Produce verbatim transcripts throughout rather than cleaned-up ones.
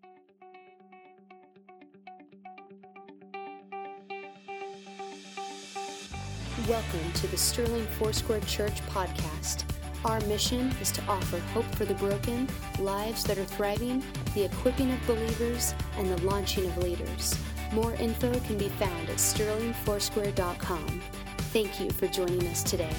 Welcome to the Sterling Foursquare Church podcast. Our mission is to offer hope for the broken, lives that are thriving, the equipping of believers, and the launching of leaders. More info can be found at sterling foursquare dot com. Thank you for joining us today.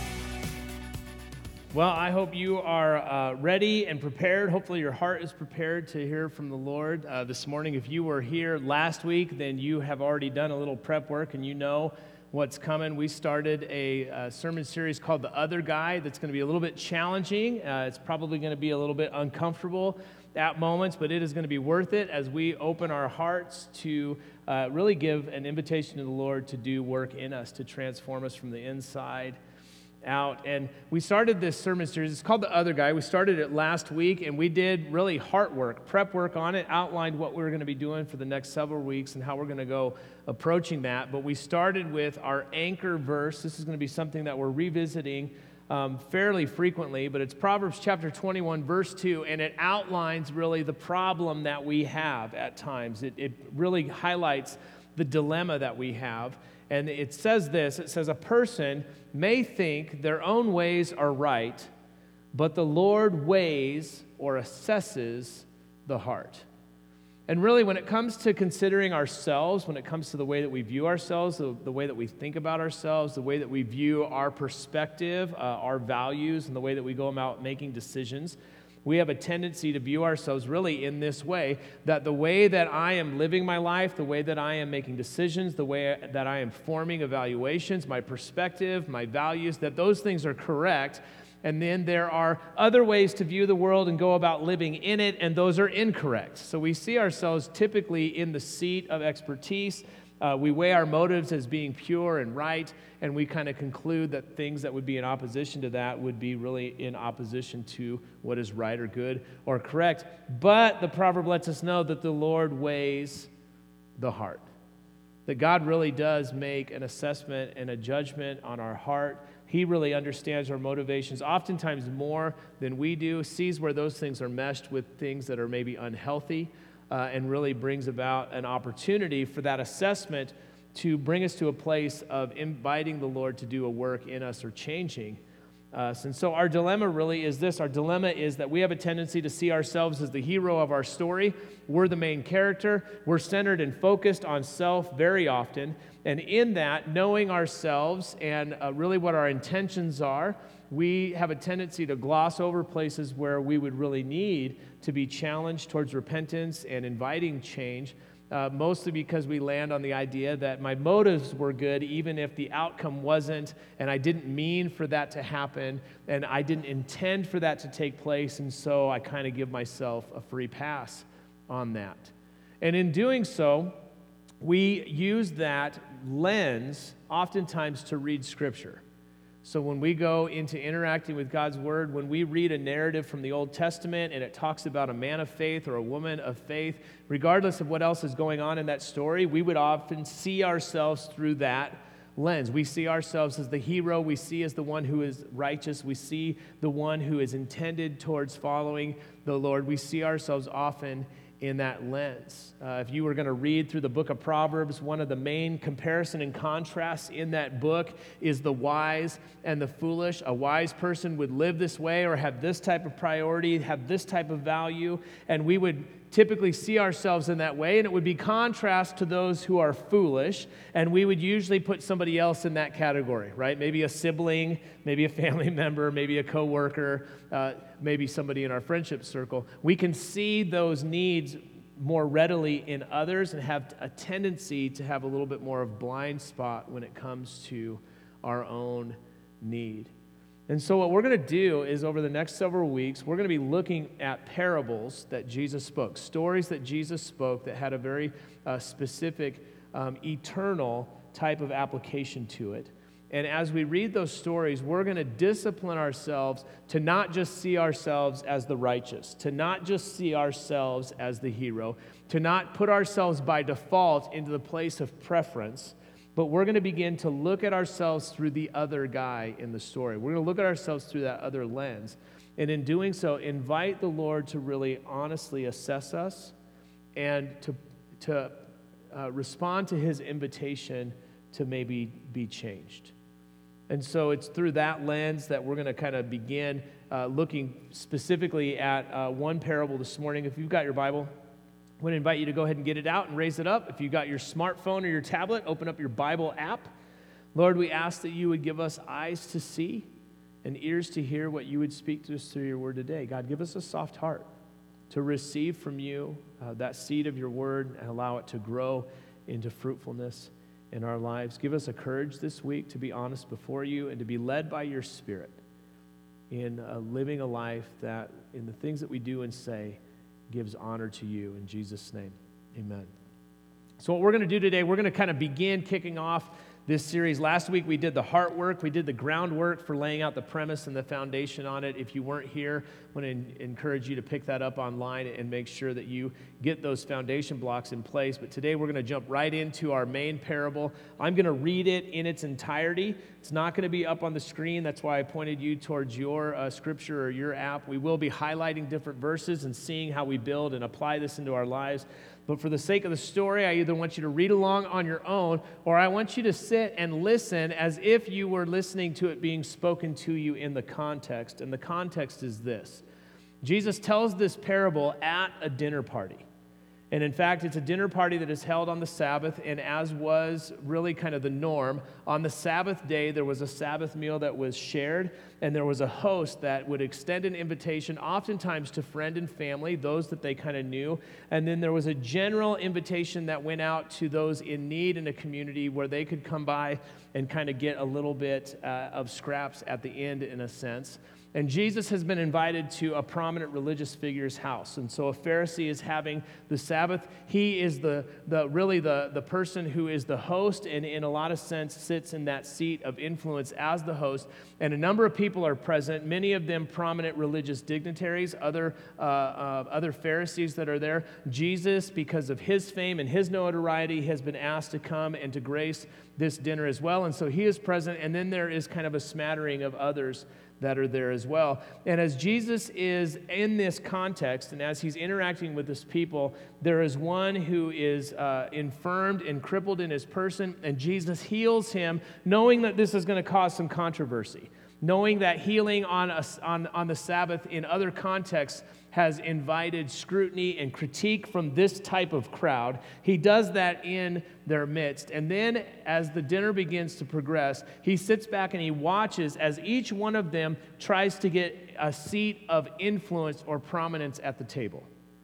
Well, I hope you are uh, ready and prepared. Hopefully your heart is prepared to hear from the Lord uh, this morning. If you were here last week, then you have already done a little prep work and you know what's coming. We started a, a sermon series called The Other Guy that's going to be a little bit challenging. Uh, it's probably going to be a little bit uncomfortable at moments, but it is going to be worth it as we open our hearts to uh, really give an invitation to the Lord to do work in us, to transform us from the inside out. And we started this sermon series. It's called The Other Guy. We started it last week, and we did really heart work, prep work on it, outlined what we were going to be doing for the next several weeks and how we're going to go approaching that. But we started with our anchor verse. This is going to be something that we're revisiting um, fairly frequently, but it's Proverbs chapter twenty-one, verse two, and it outlines really the problem that we have at times. It, it really highlights the dilemma that we have. And it says this, it says, a person may think their own ways are right, but the Lord weighs or assesses the heart. And really, when it comes to considering ourselves, when it comes to the way that we view ourselves, the, the way that we think about ourselves, the way that we view our perspective, uh, our values, and the way that we go about making decisions, we have a tendency to view ourselves really in this way, that the way that I am living my life, the way that I am making decisions, the way that I am forming evaluations, my perspective, my values, that those things are correct. And then there are other ways to view the world and go about living in it, and those are incorrect. So we see ourselves typically in the seat of expertise. Uh, we weigh our motives as being pure and right, and we kind of conclude that things that would be in opposition to that would be really in opposition to what is right or good or correct. But the proverb lets us know that the Lord weighs the heart, that God really does make an assessment and a judgment on our heart. He really understands our motivations, oftentimes more than we do, sees where those things are meshed with things that are maybe unhealthy, Uh, and really brings about an opportunity for that assessment to bring us to a place of inviting the Lord to do a work in us or changing us. And so our dilemma really is this. Our dilemma is that we have a tendency to see ourselves as the hero of our story. We're the main character. We're centered and focused on self very often. And in that, knowing ourselves and uh, really what our intentions are, we have a tendency to gloss over places where we would really need to be challenged towards repentance and inviting change, uh, mostly because we land on the idea that my motives were good even if the outcome wasn't, and I didn't mean for that to happen, and I didn't intend for that to take place, and so I kind of give myself a free pass on that. And in doing so, we use that lens oftentimes to read Scripture. So when we go into interacting with God's Word, when we read a narrative from the Old Testament and it talks about a man of faith or a woman of faith, regardless of what else is going on in that story, we would often see ourselves through that lens. We see ourselves as the hero. We see as the one who is righteous. We see the one who is intended towards following the Lord. We see ourselves often in that lens. Uh, if you were going to read through the book of Proverbs, one of the main comparison and contrasts in that book is the wise and the foolish. A wise person would live this way or have this type of priority, have this type of value, and we would typically see ourselves in that way, and it would be contrast to those who are foolish, and we would usually put somebody else in that category, right? Maybe a sibling, maybe a family member, maybe a coworker, uh, maybe somebody in our friendship circle. We can see those needs more readily in others and have a tendency to have a little bit more of blind spot when it comes to our own need. And so what we're going to do is over the next several weeks, we're going to be looking at parables that Jesus spoke, stories that Jesus spoke that had a very uh, specific, um, eternal type of application to it. And as we read those stories, we're going to discipline ourselves to not just see ourselves as the righteous, to not just see ourselves as the hero, to not put ourselves by default into the place of preference, but we're going to begin to look at ourselves through the other guy in the story. We're going to look at ourselves through that other lens. And in doing so, invite the Lord to really honestly assess us and to, to uh, respond to his invitation to maybe be changed. And so it's through that lens that we're going to kind of begin uh, looking specifically at uh, one parable this morning. If you've got your Bible, I want to invite you to go ahead and get it out and raise it up. If you've got your smartphone or your tablet, open up your Bible app. Lord, we ask that you would give us eyes to see and ears to hear what you would speak to us through your word today. God, give us a soft heart to receive from you uh, that seed of your word and allow it to grow into fruitfulness in our lives. Give us a courage this week to be honest before you and to be led by your Spirit in uh, living a life that, in the things that we do and say, gives honor to you. In Jesus' name, amen. So what we're going to do today, we're going to kind of begin kicking off this series. Last week we did the heart work. We did the groundwork for laying out the premise and the foundation on it. If you weren't here, I want to en- encourage you to pick that up online and make sure that you get those foundation blocks in place. But today we're going to jump right into our main parable. I'm going to read it in its entirety. It's not going to be up on the screen. That's why I pointed you towards your uh, scripture or your app. We will be highlighting different verses and seeing how we build and apply this into our lives. But for the sake of the story, I either want you to read along on your own, or I want you to sit and listen as if you were listening to it being spoken to you in the context. And the context is this. Jesus tells this parable at a dinner party. And in fact, it's a dinner party that is held on the Sabbath, and as was really kind of the norm, on the Sabbath day, there was a Sabbath meal that was shared, and there was a host that would extend an invitation, oftentimes to friend and family, those that they kind of knew, and then there was a general invitation that went out to those in need in a community where they could come by and kind of get a little bit uh, of scraps at the end, in a sense. And Jesus has been invited to a prominent religious figure's house. And so a Pharisee is having the Sabbath. He is the, the really the, the person who is the host and in a lot of sense sits in that seat of influence as the host. And a number of people are present, many of them prominent religious dignitaries, other, uh, uh, other Pharisees that are there. Jesus, because of his fame and his notoriety, has been asked to come and to grace this dinner as well. And so he is present. And then there is kind of a smattering of others that are there as well. And as Jesus is in this context, and as he's interacting with this people, there is one who is uh, infirmed and crippled in his person, and Jesus heals him, knowing that this is going to cause some controversy, knowing that healing on, a, on, on the Sabbath in other contexts has invited scrutiny and critique from this type of crowd. He does that in their midst. And then as the dinner begins to progress, he sits back and he watches as each one of them tries to get a seat of influence or prominence at the table.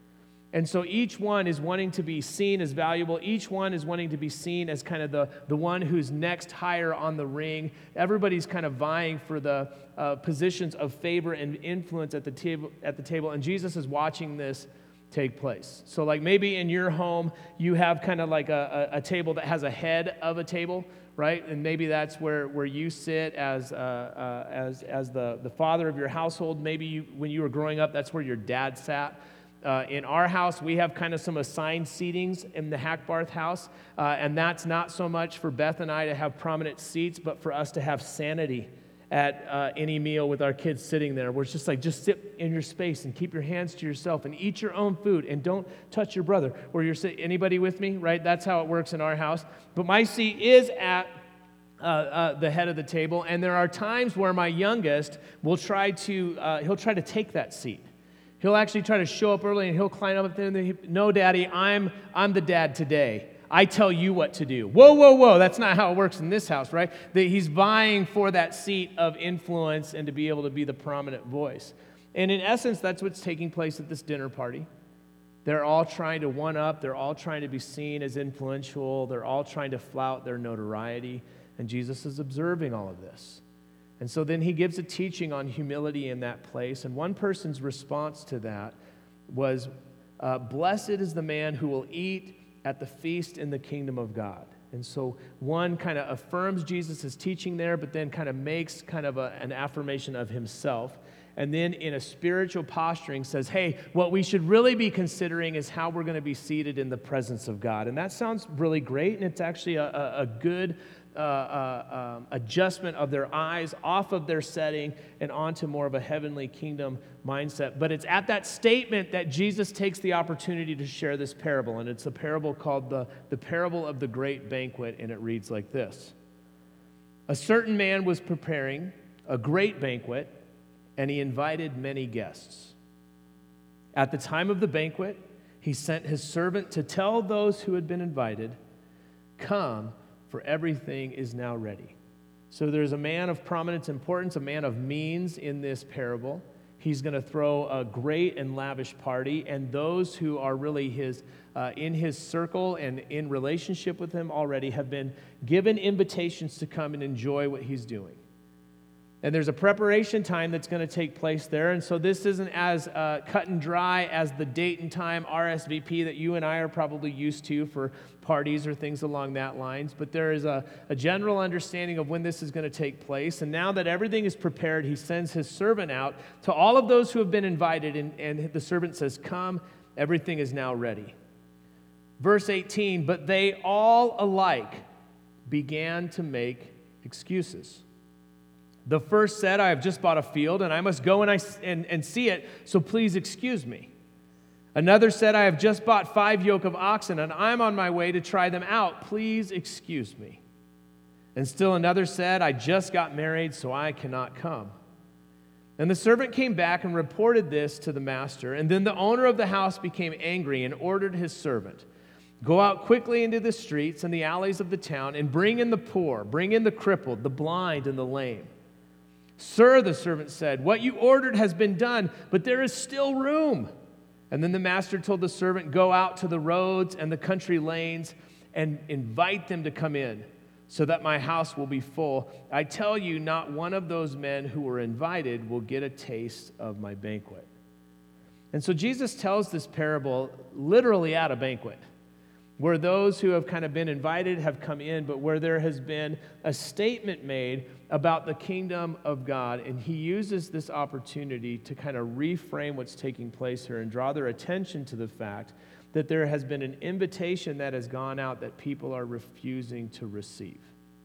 And so each one is wanting to be seen as valuable. Each one is wanting to be seen as kind of the, the one who's next higher on the ring. Everybody's kind of vying for the uh, positions of favor and influence at the table. At the table, and Jesus is watching this take place. So like maybe in your home, you have kind of like a, a, a table that has a head of a table, right? And maybe that's where, where you sit as uh, uh, as as the, the father of your household. Maybe you, when you were growing up, that's where your dad sat. Uh, in our house, we have kind of some assigned seatings in the Hackbarth house, uh, and that's not so much for Beth and I to have prominent seats, but for us to have sanity at uh, any meal with our kids sitting there, where it's just like, just sit in your space and keep your hands to yourself and eat your own food and don't touch your brother. Where you're sitting, anybody with me, right? That's how it works in our house. But my seat is at Uh, uh, the head of the table, and there are times where my youngest will try to, uh, he'll try to take that seat. He'll actually try to show up early, and he'll climb up there, and he, no, Daddy, I'm I'm the dad today. I tell you what to do. Whoa, whoa, whoa, that's not how it works in this house, right? That he's vying for that seat of influence and to be able to be the prominent voice. And in essence, that's what's taking place at this dinner party. They're all trying to one-up. They're all trying to be seen as influential. They're all trying to flout their notoriety. And Jesus is observing all of this. And so then he gives a teaching on humility in that place. And one person's response to that was, uh, blessed is the man who will eat at the feast in the kingdom of God. And so one kind of affirms Jesus' teaching there, but then kind of makes kind of a, an affirmation of himself. And then in a spiritual posturing says, hey, what we should really be considering is how we're going to be seated in the presence of God. And that sounds really great, and it's actually a, a, a good uh, uh, um, adjustment of their eyes off of their setting and onto more of a heavenly kingdom mindset. But it's at that statement that Jesus takes the opportunity to share this parable, and it's a parable called the, the Parable of the Great Banquet, and it reads like this. A certain man was preparing a great banquet, and he invited many guests. At the time of the banquet, he sent his servant to tell those who had been invited, "Come, for everything is now ready." So there's a man of prominent importance, a man of means in this parable. He's going to throw a great and lavish party, and those who are really his uh, in his circle and in relationship with him already have been given invitations to come and enjoy what he's doing. And there's a preparation time that's going to take place there. And so this isn't as uh, cut and dry as the date and time R S V P that you and I are probably used to for parties or things along that lines. But there is a, a general understanding of when this is going to take place. And now that everything is prepared, he sends his servant out to all of those who have been invited. And, and the servant says, "Come, everything is now ready." Verse eighteen, but they all alike began to make excuses. The first said, "I have just bought a field, and I must go and, I, and, and see it, so please excuse me." Another said, "I have just bought five yoke of oxen, and I'm on my way to try them out. Please excuse me." And still another said, "I just got married, so I cannot come." And the servant came back and reported this to the master, and then the owner of the house became angry and ordered his servant, "Go out quickly into the streets and the alleys of the town, and bring in the poor, bring in the crippled, the blind, and the lame." "Sir," the servant said, "what you ordered has been done, but there is still room." And then the master told the servant, "Go out to the roads and the country lanes and invite them to come in, so that my house will be full. I tell you, not one of those men who were invited will get a taste of my banquet." And so Jesus tells this parable literally at a banquet, where those who have kind of been invited have come in, but where there has been a statement made about the kingdom of God. And he uses this opportunity to kind of reframe what's taking place here and draw their attention to the fact that there has been an invitation that has gone out that people are refusing to receive.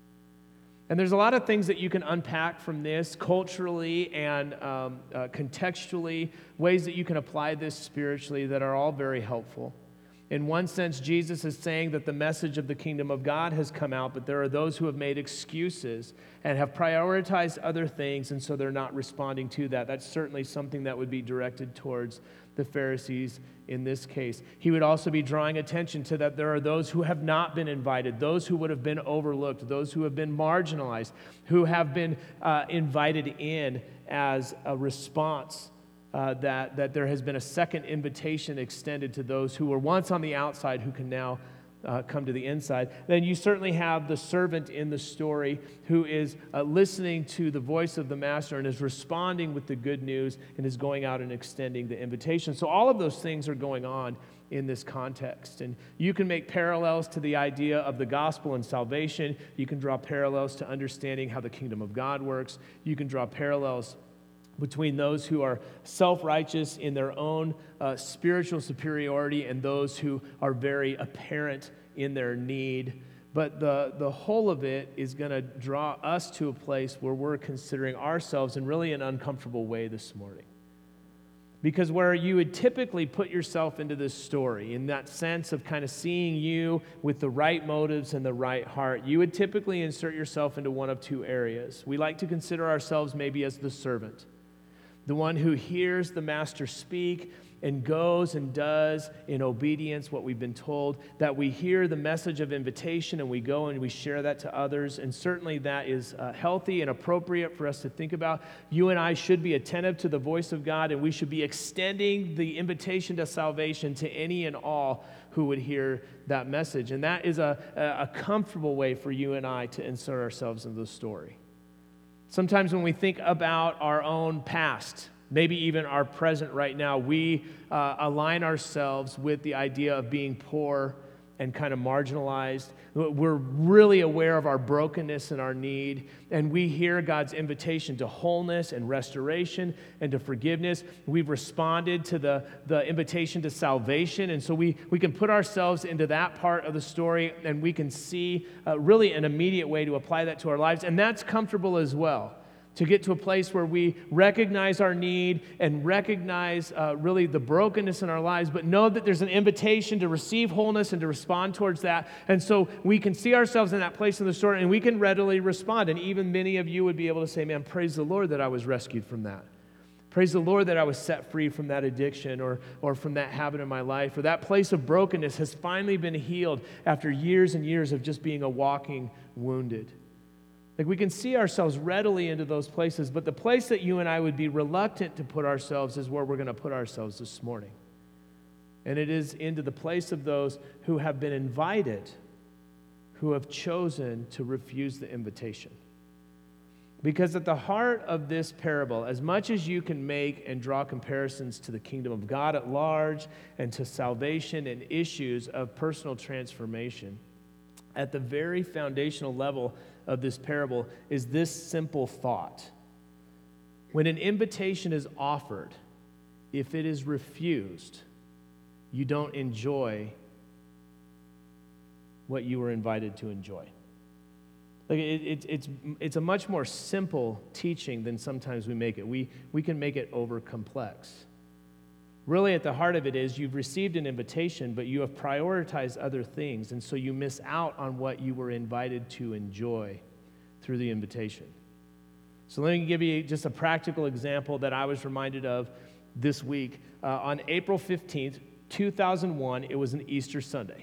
And there's a lot of things that you can unpack from this culturally and um, uh, contextually, ways that you can apply this spiritually that are all very helpful. In one sense, Jesus is saying that the message of the kingdom of God has come out, but there are those who have made excuses and have prioritized other things, and so they're not responding to that. That's certainly something that would be directed towards the Pharisees in this case. He would also be drawing attention to that there are those who have not been invited, those who would have been overlooked, those who have been marginalized, who have been uh, invited in as a response Uh, that, that there has been a second invitation extended to those who were once on the outside who can now uh, come to the inside. Then you certainly have the servant in the story who is uh, listening to the voice of the master and is responding with the good news and is going out and extending the invitation. So all of those things are going on in this context. And you can make parallels to the idea of the gospel and salvation. You can draw parallels to understanding how the kingdom of God works. You can draw parallels between those who are self-righteous in their own uh, spiritual superiority and those who are very apparent in their need. But the, the whole of it is going to draw us to a place where we're considering ourselves in really an uncomfortable way this morning. Because where you would typically put yourself into this story, in that sense of kind of seeing you with the right motives and the right heart, you would typically insert yourself into one of two areas. We like to consider ourselves maybe as the servant, the one who hears the master speak and goes and does in obedience what we've been told, that we hear the message of invitation and we go and we share that to others, and certainly that is uh, healthy and appropriate for us to think about. You and I should be attentive to the voice of God, and we should be extending the invitation to salvation to any and all who would hear that message. And that is a, a comfortable way for you and I to insert ourselves into the story. Sometimes when we think about our own past, maybe even our present right now, we uh, align ourselves with the idea of being poor and kind of marginalized. We're really aware of our brokenness and our need, and we hear God's invitation to wholeness and restoration and to forgiveness. We've responded to the, the invitation to salvation, and so we, we can put ourselves into that part of the story, and we can see uh, really an immediate way to apply that to our lives, and that's comfortable as well. To get to a place where we recognize our need and recognize uh, really the brokenness in our lives, but know that there's an invitation to receive wholeness and to respond towards that. And so we can see ourselves in that place in the story, and we can readily respond. And even many of you would be able to say, man, praise the Lord that I was rescued from that. Praise the Lord that I was set free from that addiction or, or from that habit in my life, or that place of brokenness has finally been healed after years and years of just being a walking wounded. Like, we can see ourselves readily into those places, but the place that you and I would be reluctant to put ourselves is where we're going to put ourselves this morning. And it is into the place of those who have been invited, who have chosen to refuse the invitation. Because at the heart of this parable, as much as you can make and draw comparisons to the kingdom of God at large and to salvation and issues of personal transformation, at the very foundational level of this parable is this simple thought. When an invitation is offered, if it is refused, you don't enjoy what you were invited to enjoy. Like it, it, it's, it's a much more simple teaching than sometimes we make it. We, we can make it over complex. Really, at the heart of it is you've received an invitation, but you have prioritized other things, and so you miss out on what you were invited to enjoy through the invitation. So let me give you just a practical example that I was reminded of this week. Uh, on April fifteenth, two thousand one, it was an Easter Sunday.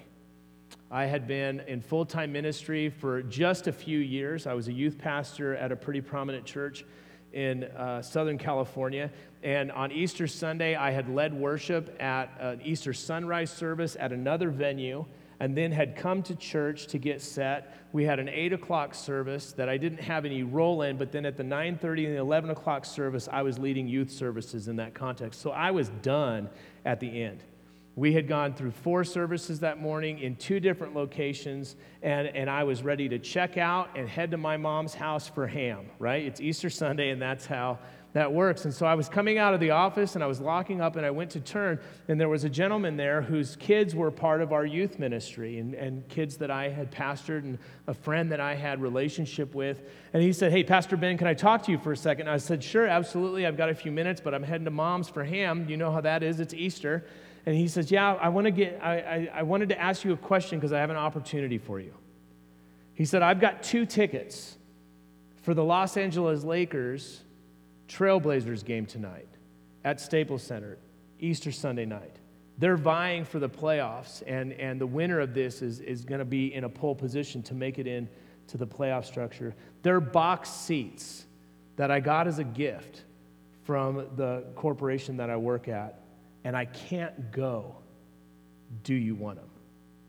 I had been in full-time ministry for just a few years. I was a youth pastor at a pretty prominent church in uh, Southern California. And on Easter Sunday, I had led worship at an Easter sunrise service at another venue, and then had come to church to get set. We had an eight o'clock service that I didn't have any role in, but then at the nine thirty and the eleven o'clock service, I was leading youth services in that context. So I was done at the end. We had gone through four services that morning in two different locations, and, and I was ready to check out and head to my mom's house for ham, right? It's Easter Sunday, and that's how that works. And so I was coming out of the office, and I was locking up, and I went to turn, and there was a gentleman there whose kids were part of our youth ministry, and, and kids that I had pastored, and a friend that I had relationship with. And he said, hey, Pastor Ben, can I talk to you for a second? And I said, sure, absolutely. I've got a few minutes, but I'm heading to mom's for ham. You know how that is. It's Easter. And he says, yeah, I want to get. I, I, I wanted to ask you a question because I have an opportunity for you. He said, I've got two tickets for the Los Angeles Lakers Trailblazers game tonight at Staples Center, Easter Sunday night. They're vying for the playoffs, and, and the winner of this is, is going to be in a pole position to make it in to the playoff structure. They're box seats that I got as a gift from the corporation that I work at, and I can't go. Do you want them?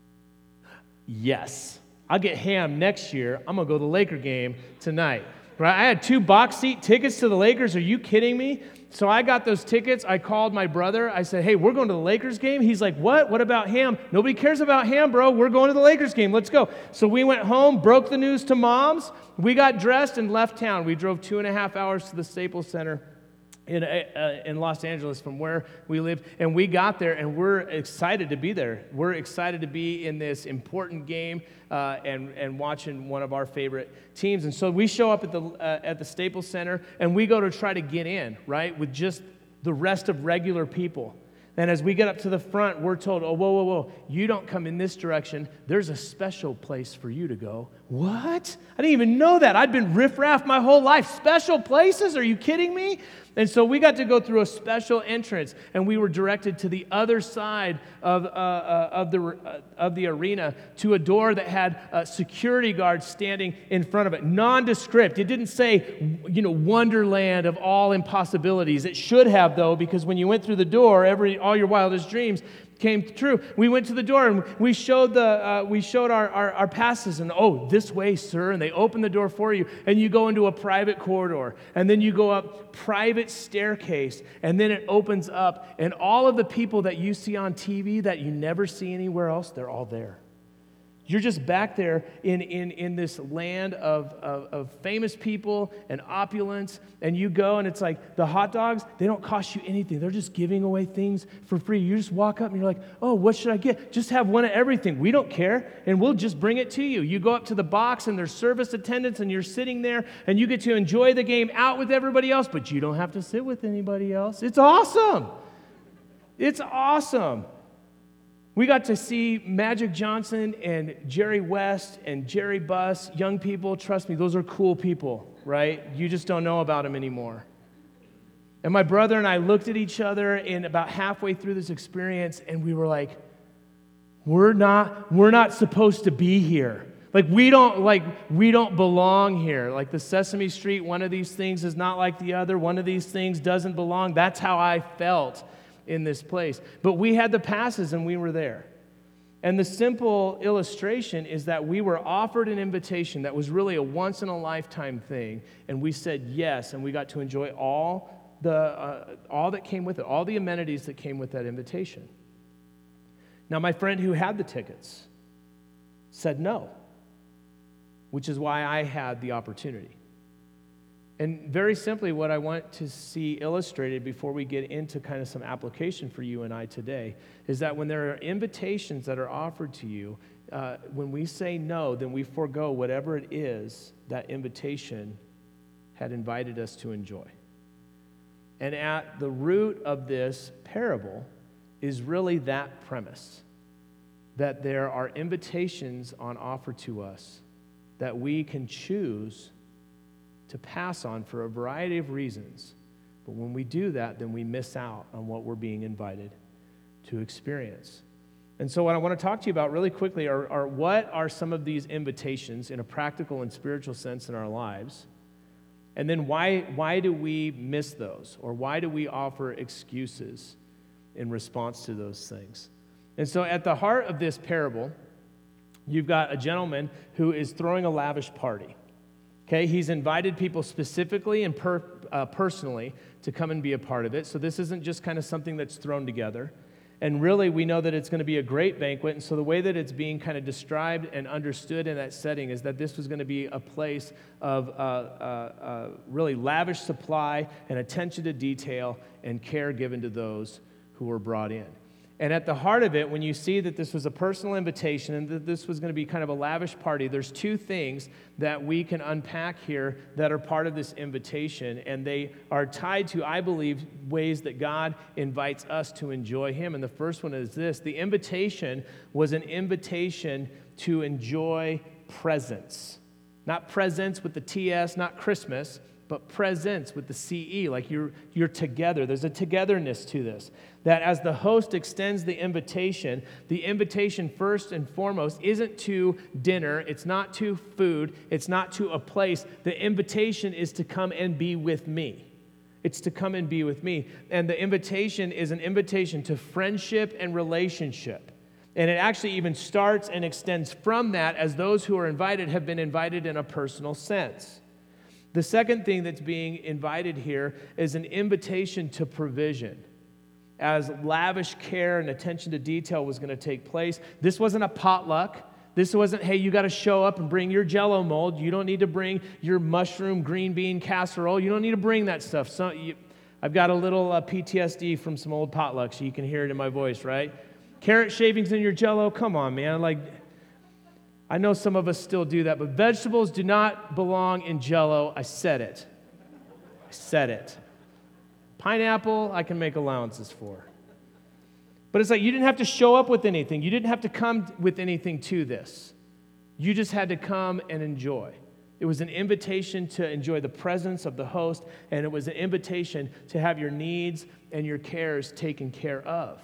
Yes. I'll get ham next year. I'm going to go to the Laker game tonight. Right? I had two box seat tickets to the Lakers. Are you kidding me? So I got those tickets. I called my brother. I said, hey, we're going to the Lakers game. He's like, what? What about ham? Nobody cares about ham, bro. We're going to the Lakers game. Let's go. So we went home, broke the news to moms. We got dressed and left town. We drove two and a half hours to the Staples Center in uh, in Los Angeles from where we lived, and we got there, and we're excited to be there. We're excited to be in this important game uh, and and watching one of our favorite teams. And so we show up at the uh, at the Staples Center, and we go to try to get in, right, with just the rest of regular people. And as we get up to the front, we're told, oh, whoa, whoa, whoa, you don't come in this direction. There's a special place for you to go. What? I didn't even know that. I'd been riffraff my whole life. Special places? Are you kidding me? And so we got to go through a special entrance, and we were directed to the other side of, uh, uh, of, the, uh, of the arena to a door that had uh, security guards standing in front of it. Nondescript. It didn't say, you know, wonderland of all impossibilities. It should have, though, because when you went through the door, every all your wildest dreams came true. We went to the door and we showed the uh, we showed our, our our passes, and oh, this way, sir, and they open the door for you, and you go into a private corridor, and then you go up private staircase, and then it opens up, and all of the people that you see on T V that you never see anywhere else, they're all there. You're just back there in, in, in this land of, of, of famous people and opulence, and you go and it's like the hot dogs, they don't cost you anything. They're just giving away things for free. You just walk up and you're like, oh, what should I get? Just have one of everything. We don't care, and we'll just bring it to you. You go up to the box and there's service attendants and you're sitting there and you get to enjoy the game out with everybody else, but you don't have to sit with anybody else. It's awesome. It's awesome. We got to see Magic Johnson and Jerry West and Jerry Buss, young people. Trust me, those are cool people, right? You just don't know about them anymore. And my brother and I looked at each other in about halfway through this experience, and we were like, we're not, we're not supposed to be here. Like we don't, like we don't belong here. Like the Sesame Street, one of these things is not like the other. One of these things doesn't belong. That's how I felt in this place. But we had the passes and we were there. And the simple illustration is that we were offered an invitation that was really a once-in-a-lifetime thing, and we said yes, and we got to enjoy all the uh, all that came with it, all the amenities that came with that invitation. Now, my friend who had the tickets said no, which is why I had the opportunity. And very simply, what I want to see illustrated before we get into kind of some application for you and I today is that when there are invitations that are offered to you, uh, when we say no, then we forego whatever it is that invitation had invited us to enjoy. And at the root of this parable is really that premise, that there are invitations on offer to us that we can choose to pass on for a variety of reasons. But when we do that, then we miss out on what we're being invited to experience. And so what I want to talk to you about really quickly are, are what are some of these invitations in a practical and spiritual sense in our lives? And then why, why do we miss those? Or why do we offer excuses in response to those things? And so at the heart of this parable, you've got a gentleman who is throwing a lavish party. Okay, he's invited people specifically and per, uh, personally to come and be a part of it. So this isn't just kind of something that's thrown together. And really, we know that it's going to be a great banquet. And so the way that it's being kind of described and understood in that setting is that this was going to be a place of uh, uh, uh, really lavish supply and attention to detail and care given to those who were brought in. And at the heart of it, when you see that this was a personal invitation and that this was going to be kind of a lavish party, there's two things that we can unpack here that are part of this invitation, and they are tied to, I believe, ways that God invites us to enjoy Him. And the first one is this: the invitation was an invitation to enjoy presence. Not presents with the T S, not Christmas, but presence with the C E, like you're, you're together. There's a togetherness to this. That as the host extends the invitation, the invitation first and foremost isn't to dinner, it's not to food, it's not to a place. The invitation is to come and be with me. It's to come and be with me. And the invitation is an invitation to friendship and relationship. And it actually even starts and extends from that as those who are invited have been invited in a personal sense. The second thing that's being invited here is an invitation to provision. As lavish care and attention to detail was going to take place, this wasn't a potluck. This wasn't, hey, you got to show up and bring your Jell-O mold. You don't need to bring your mushroom green bean casserole. You don't need to bring that stuff. So you, I've got a little uh, P T S D from some old potlucks, so you can hear it in my voice, right? Carrot shavings in your Jell-O? Come on, man. Like, I know some of us still do that, but vegetables do not belong in Jell-O. I said it. I said it. Pineapple, I can make allowances for. But it's like you didn't have to show up with anything. You didn't have to come with anything to this. You just had to come and enjoy. It was an invitation to enjoy the presence of the host, and it was an invitation to have your needs and your cares taken care of.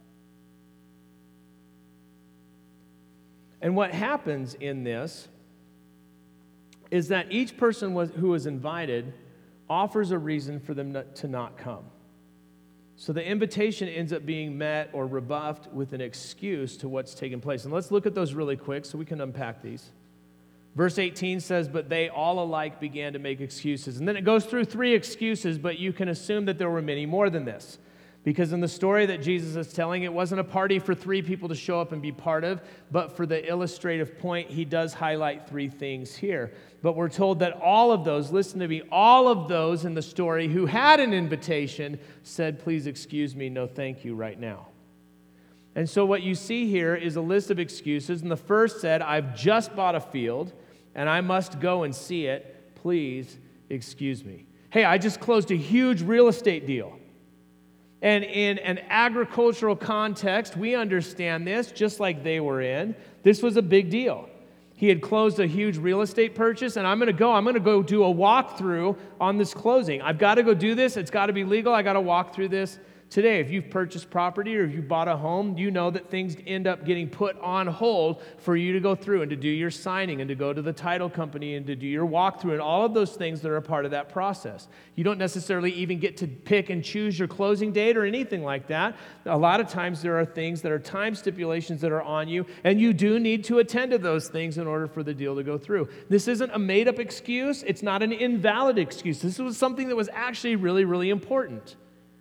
And what happens in this is that each person was, who was invited offers a reason for them not, to not come. So the invitation ends up being met or rebuffed with an excuse to what's taking place. And let's look at those really quick so we can unpack these. Verse eighteen says, but they all alike began to make excuses. And then it goes through three excuses, but you can assume that there were many more than this. Because in the story that Jesus is telling, it wasn't a party for three people to show up and be part of, but for the illustrative point, he does highlight three things here. But we're told that all of those, listen to me, all of those in the story who had an invitation said, please excuse me, no thank you right now. And so what you see here is a list of excuses. And the first said, I've just bought a field and I must go and see it. Please excuse me. Hey, I just closed a huge real estate deal. And in an agricultural context, we understand this just like they were in. This was a big deal. He had closed a huge real estate purchase, and I'm going to go. I'm going to go do a walkthrough on this closing. I've got to go do this. It's got to be legal. I got to walk through this today. If you've purchased property or if you bought a home, you know that things end up getting put on hold for you to go through and to do your signing and to go to the title company and to do your walkthrough and all of those things that are a part of that process. You don't necessarily even get to pick and choose your closing date or anything like that. A lot of times there are things that are time stipulations that are on you, and you do need to attend to those things in order for the deal to go through. This isn't a made-up excuse. It's not an invalid excuse. This was something that was actually really, really important.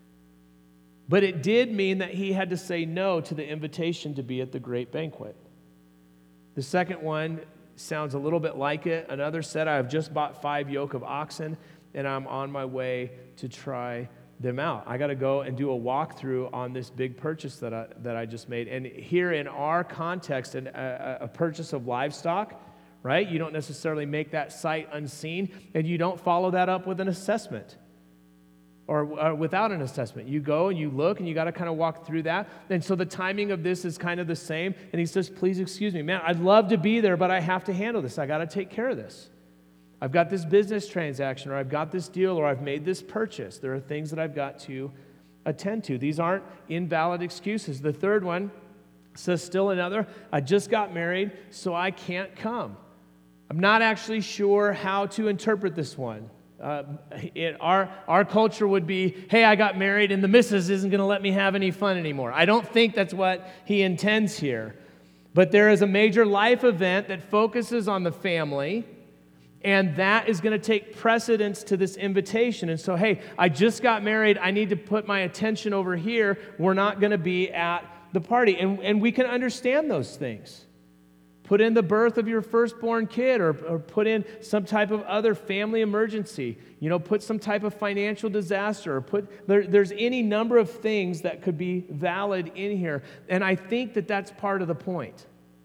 But it did mean that he had to say no to the invitation to be at the great banquet. The second one sounds a little bit like it. Another said, I have just bought five yoke of oxen, and I'm on my way to try them out. I got to go and do a walkthrough on this big purchase that I, that I just made. And here in our context, an, a, a purchase of livestock, right? You don't necessarily make that sight unseen, and you don't follow that up with an assessment. Or, or without an assessment. You go and you look and you got to kind of walk through that. And so the timing of this is kind of the same. And he says, please excuse me. Man, I'd love to be there, but I have to handle this. I got to take care of this. I've got this business transaction, or I've got this deal, or I've made this purchase. There are things that I've got to attend to. These aren't invalid excuses. The third one says still another, I just got married, so I can't come. I'm not actually sure how to interpret this one. Uh, it, our, our culture would be, hey, I got married and the missus isn't going to let me have any fun anymore. I don't think that's what he intends here. But there is a major life event that focuses on the family, and that is going to take precedence to this invitation. And so, hey, I just got married. I need to put my attention over here. We're not going to be at the party. And, and we can understand those things. Put in the birth of your firstborn kid, or, or put in some type of other family emergency. You know, put some type of financial disaster, or put, there, there's any number of things that could be valid in here. And I think that that's part of the point.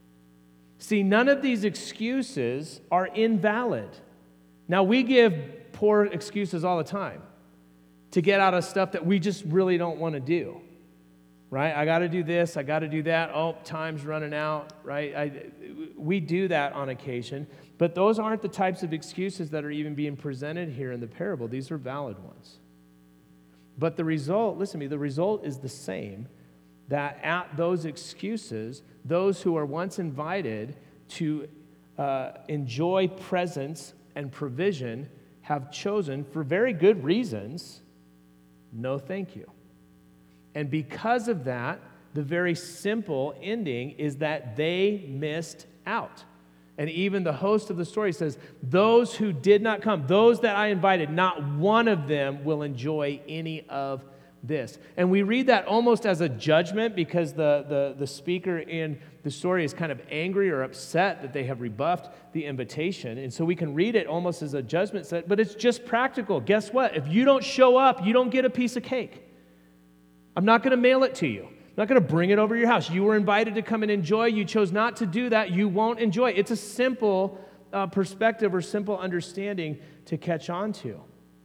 See, none of these excuses are invalid. Now, we give poor excuses all the time to get out of stuff that we just really don't want to do. Right? I got to do this, I got to do that. Oh, time's running out, right? I, we do that on occasion, but those aren't the types of excuses that are even being presented here in the parable. These are valid ones. But the result, listen to me, the result is the same, that at those excuses, those who are once invited to uh, enjoy presence and provision have chosen, for very good reasons, no thank you. And because of that, the very simple ending is that they missed out. And even the host of the story says, those who did not come, those that I invited, not one of them will enjoy any of this. And we read that almost as a judgment, because the, the, the speaker in the story is kind of angry or upset that they have rebuffed the invitation. And so we can read it almost as a judgment set, but it's just practical. Guess what? If you don't show up, you don't get a piece of cake. I'm not going to mail it to you. I'm not going to bring it over your house. You were invited to come and enjoy. You chose not to do that. You won't enjoy. It's a simple uh, perspective or simple understanding to catch on to.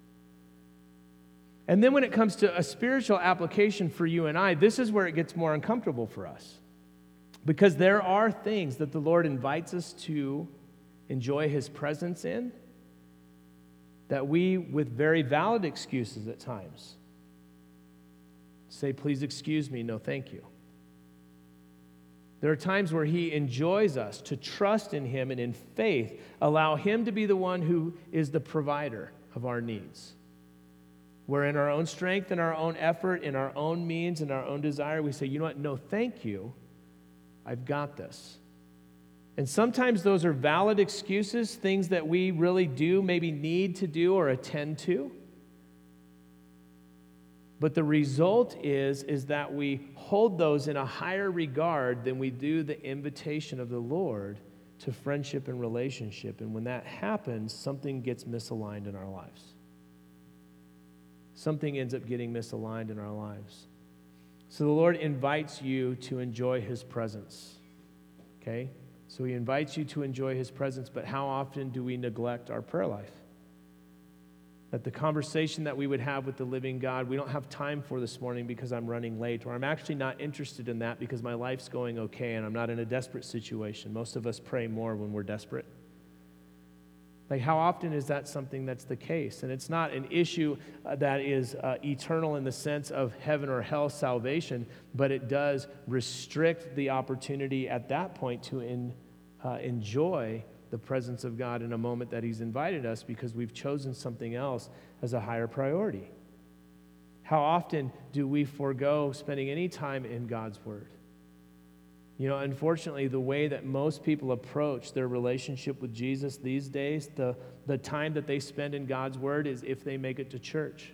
And then when it comes to a spiritual application for you and I, this is where it gets more uncomfortable for us. Because there are things that the Lord invites us to enjoy His presence in that we, with very valid excuses at times, say, please excuse me, no thank you. There are times where He enjoys us to trust in Him and in faith, allow Him to be the one who is the provider of our needs. Where in our own strength, in our own effort, in our own means, in our own desire, we say, you know what, no thank you, I've got this. And sometimes those are valid excuses, things that we really do maybe need to do or attend to. But the result is, is that we hold those in a higher regard than we do the invitation of the Lord to friendship and relationship. And when that happens, something gets misaligned in our lives. Something ends up getting misaligned in our lives. So the Lord invites you to enjoy his presence, okay? So he invites you to enjoy his presence, but how often do we neglect our prayer life? That the conversation that we would have with the living God, we don't have time for this morning because I'm running late, or I'm actually not interested in that because my life's going okay and I'm not in a desperate situation. Most of us pray more when we're desperate. Like, how often is that something that's the case? And it's not an issue uh, that is uh, eternal in the sense of heaven or hell salvation, but it does restrict the opportunity at that point to in, uh, enjoy the presence of God in a moment that he's invited us because we've chosen something else as a higher priority. How often do we forego spending any time in God's word? You know, unfortunately, the way that most people approach their relationship with Jesus these days, the, the time that they spend in God's word is if they make it to church.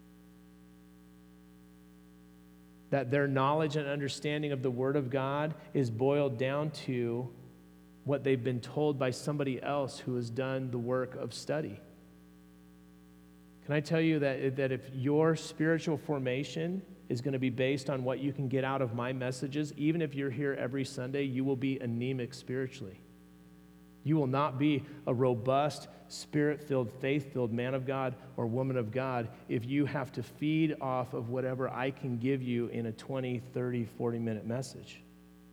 That their knowledge and understanding of the word of God is boiled down to what they've been told by somebody else who has done the work of study. Can I tell you that, that if your spiritual formation is going to be based on what you can get out of my messages, even if you're here every Sunday, you will be anemic spiritually. You will not be a robust, spirit-filled, faith-filled man of God or woman of God if you have to feed off of whatever I can give you in a twenty, thirty, forty-minute message.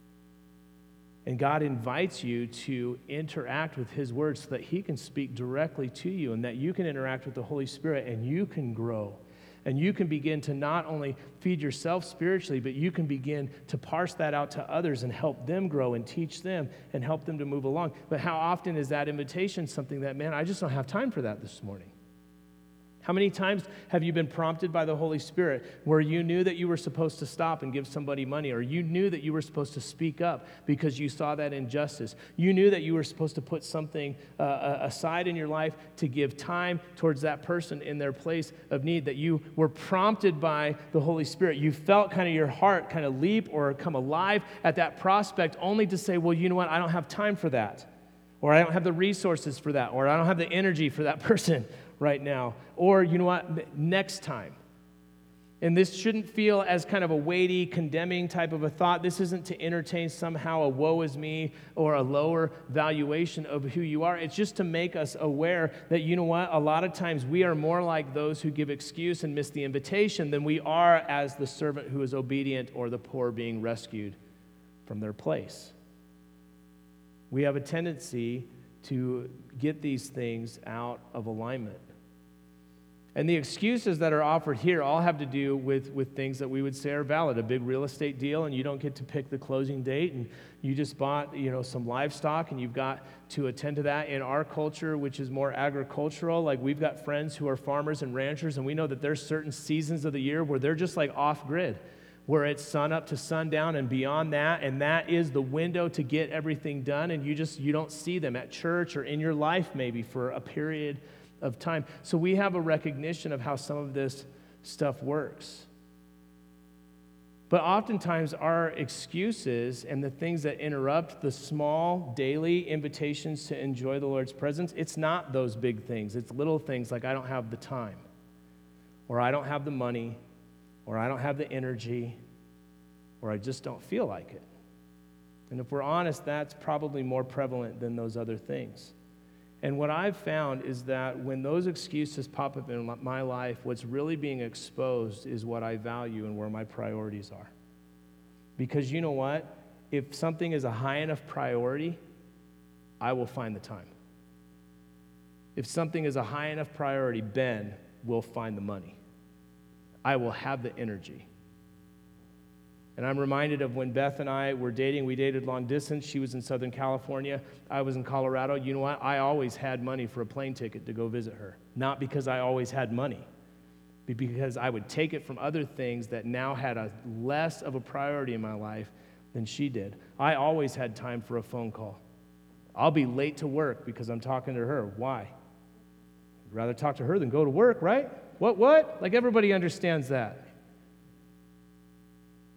And God invites you to interact with his word so that he can speak directly to you and that you can interact with the Holy Spirit and you can grow. And you can begin to not only feed yourself spiritually, but you can begin to parse that out to others and help them grow and teach them and help them to move along. But how often is that invitation something that, man, I just don't have time for that this morning? How many times have you been prompted by the Holy Spirit where you knew that you were supposed to stop and give somebody money, or you knew that you were supposed to speak up because you saw that injustice? You knew that you were supposed to put something uh, aside in your life to give time towards that person in their place of need, that you were prompted by the Holy Spirit. You felt kind of your heart kind of leap or come alive at that prospect only to say, well, you know what, I don't have time for that, or I don't have the resources for that, or I don't have the energy for that person right now, or you know what, next time. And this shouldn't feel as kind of a weighty, condemning type of a thought. This isn't to entertain somehow a woe is me or a lower valuation of who you are. It's just to make us aware that, you know what, a lot of times we are more like those who give excuse and miss the invitation than we are as the servant who is obedient or the poor being rescued from their place. We have a tendency to get these things out of alignment. And the excuses that are offered here all have to do with, with things that we would say are valid. A big real estate deal, and you don't get to pick the closing date, and you just bought, you know, some livestock, and you've got to attend to that. In our culture, which is more agricultural, like we've got friends who are farmers and ranchers, and we know that there's certain seasons of the year where they're just like off-grid, where it's sun up to sundown and beyond that, and that is the window to get everything done, and you just, you don't see them at church or in your life maybe for a period of time. So we have a recognition of how some of this stuff works. But oftentimes our excuses and the things that interrupt the small daily invitations to enjoy the Lord's presence, it's not those big things. It's little things like I don't have the time, or I don't have the money, or I don't have the energy, or I just don't feel like it. And if we're honest, that's probably more prevalent than those other things. And what I've found is that when those excuses pop up in my life, what's really being exposed is what I value and where my priorities are. Because you know what? If something is a high enough priority, I will find the time. If something is a high enough priority, Ben will find the money. I will have the energy. And I'm reminded of when Beth and I were dating. We dated long distance. She was in Southern California. I was in Colorado. You know what? I always had money for a plane ticket to go visit her. Not because I always had money, but because I would take it from other things that now had a less of a priority in my life than she did. I always had time for a phone call. I'll be late to work because I'm talking to her. Why? I'd rather talk to her than go to work, right? What, what? Like everybody understands that.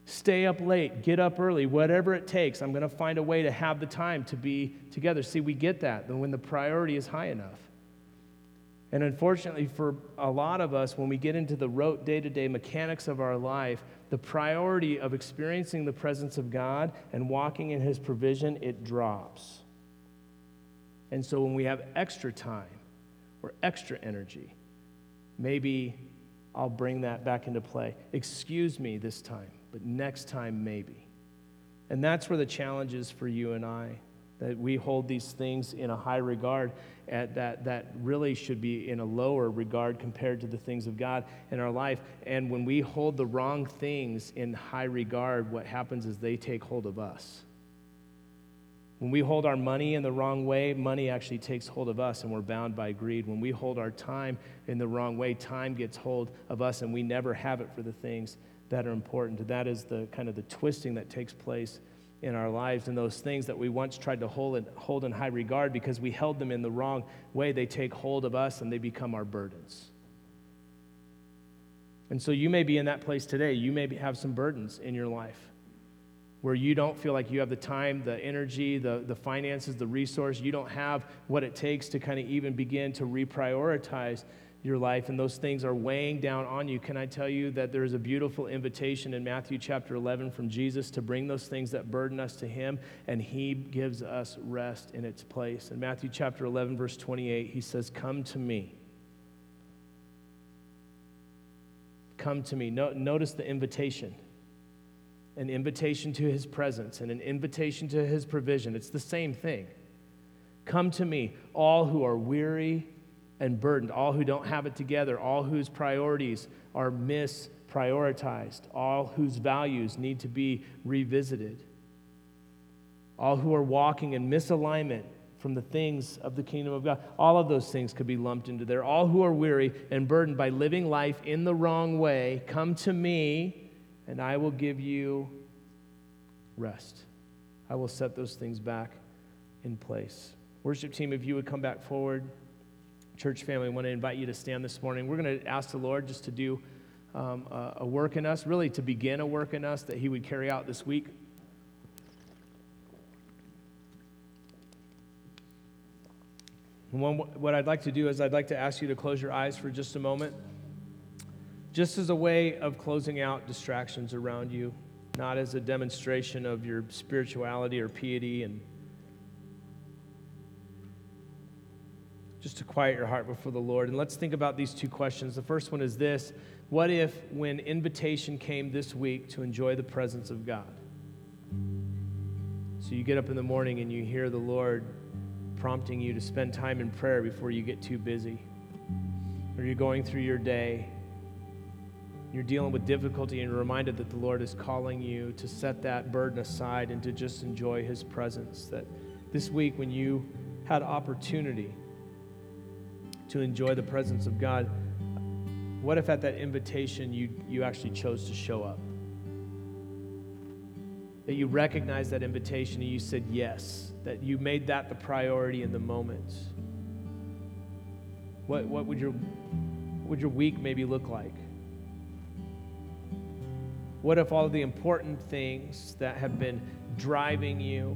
stay up late, get up early, whatever it takes. I'm going to find a way to have the time to be together. See, we get that when the priority is high enough. And unfortunately, for a lot of us, when we get into the rote day-to-day mechanics of our life, the priority of experiencing the presence of God and walking in his provision, it drops. And so when we have extra time or extra energy, maybe I'll bring that back into play. Excuse me this time, but next time maybe. And that's where the challenge is for you and I, that we hold these things in a high regard, at that, that really should be in a lower regard compared to the things of God in our life. And when we hold the wrong things in high regard, what happens is they take hold of us. When we hold our money in the wrong way, money actually takes hold of us and we're bound by greed. When we hold our time in the wrong way, time gets hold of us and we never have it for the things that are important. That is the kind of the twisting that takes place in our lives, and those things that we once tried to hold in, hold in high regard because we held them in the wrong way, they take hold of us and they become our burdens. And so you may be in that place today. You may be, have some burdens in your life where you don't feel like you have the time, the energy, the, the finances, the resource. You don't have what it takes to kind of even begin to reprioritize your life, and those things are weighing down on you. Can I tell you that there is a beautiful invitation in Matthew chapter eleven from Jesus to bring those things that burden us to him, and he gives us rest in its place. In Matthew chapter eleven, verse twenty-eight, he says, "Come to me. Come to me." No, notice the invitation. An invitation to his presence and an invitation to his provision. It's the same thing. Come to me, all who are weary and burdened, all who don't have it together, all whose priorities are misprioritized, all whose values need to be revisited, all who are walking in misalignment from the things of the kingdom of God. All of those things could be lumped into there. All who are weary and burdened by living life in the wrong way, come to me, and I will give you rest. I will set those things back in place. Worship team, if you would come back forward. Church family, I want to invite you to stand this morning. We're going to ask the Lord just to do um, a, a work in us, really to begin a work in us that he would carry out this week. And one, what I'd like to do is I'd like to ask you to close your eyes for just a moment, just as a way of closing out distractions around you, not as a demonstration of your spirituality or piety, and just to quiet your heart before the Lord. And let's think about these two questions. The first one is this: what if, when invitation came this week to enjoy the presence of God, so you get up in the morning and you hear the Lord prompting you to spend time in prayer before you get too busy, or you're going through your day, you're dealing with difficulty, and you're reminded that the Lord is calling you to set that burden aside and to just enjoy his presence. That this week, when you had opportunity to enjoy the presence of God, what if at that invitation you, you actually chose to show up? That you recognized that invitation and you said yes, that you made that the priority in the moment. What, what would your, what would your week maybe look like? What if all of the important things that have been driving you,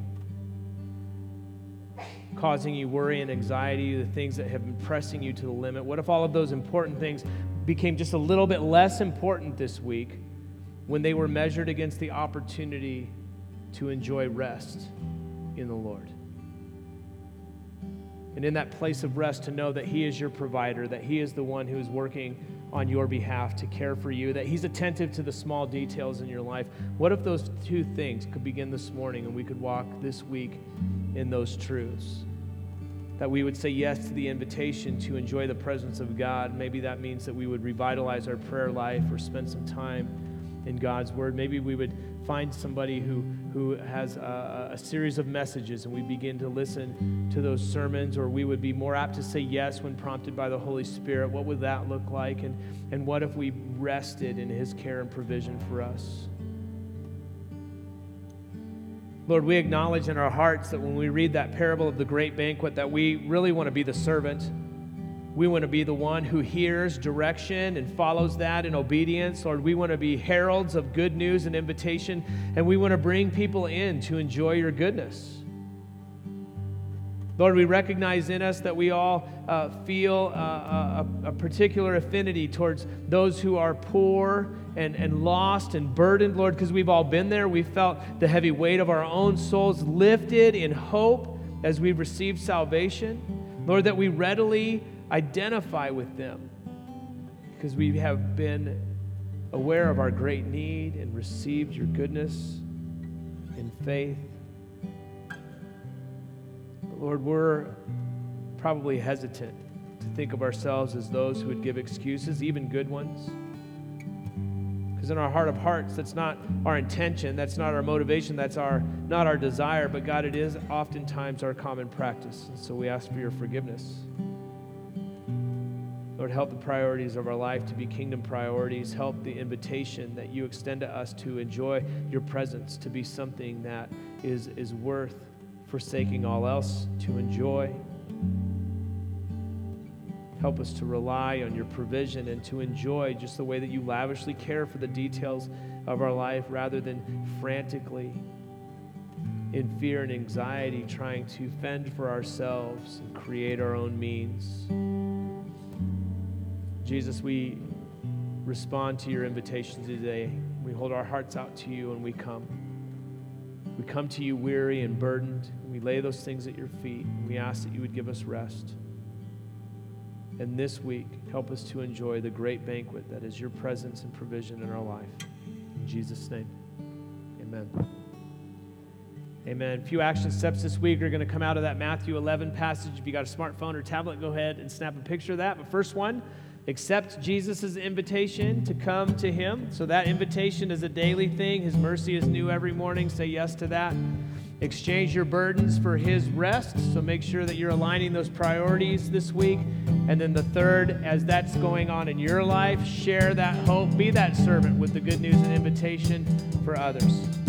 causing you worry and anxiety, the things that have been pressing you to the limit, what if all of those important things became just a little bit less important this week when they were measured against the opportunity to enjoy rest in the Lord? And in that place of rest, to know that he is your provider, that he is the one who is working on your behalf to care for you, that he's attentive to the small details in your life. What if those two things could begin this morning and we could walk this week in those truths? That we would say yes to the invitation to enjoy the presence of God. Maybe that means that we would revitalize our prayer life or spend some time in God's Word. Maybe we would find somebody who, who has a, a series of messages and we begin to listen to those sermons, or we would be more apt to say yes when prompted by the Holy Spirit. What would that look like? And, and what if we rested in his care and provision for us? Lord, we acknowledge in our hearts that when we read that parable of the great banquet, that we really want to be the servant. We want to be the one who hears direction and follows that in obedience. Lord, we want to be heralds of good news and invitation, and we want to bring people in to enjoy your goodness. Lord, we recognize in us that we all uh, feel uh, a, a particular affinity towards those who are poor and, and lost and burdened, Lord, because we've all been there. We felt the heavy weight of our own souls lifted in hope as we've received salvation. Lord, that we readily identify with them because we have been aware of our great need and received your goodness in faith. But Lord, we're probably hesitant to think of ourselves as those who would give excuses, even good ones. Because in our heart of hearts, that's not our intention, that's not our motivation, that's our not our desire, but God, it is oftentimes our common practice. And so we ask for your forgiveness. Lord, help the priorities of our life to be kingdom priorities. Help the invitation that you extend to us to enjoy your presence to be something that is, is worth forsaking all else to enjoy. Help us to rely on your provision and to enjoy just the way that you lavishly care for the details of our life rather than frantically, in fear and anxiety, trying to fend for ourselves and create our own means. Jesus, we respond to your invitation today. We hold our hearts out to you and we come. We come to you weary and burdened. We lay those things at your feet. And we ask that you would give us rest. And this week, help us to enjoy the great banquet that is your presence and provision in our life. In Jesus' name, amen. Amen. A few action steps this week are going to come out of that Matthew eleven passage. If you got a smartphone or tablet, go ahead and snap a picture of that. But first one, accept Jesus' invitation to come to him. So that invitation is a daily thing. His mercy is new every morning. Say yes to that. Exchange your burdens for his rest. So make sure that you're aligning those priorities this week. And then the third, as that's going on in your life, share that hope. Be that servant with the good news and invitation for others.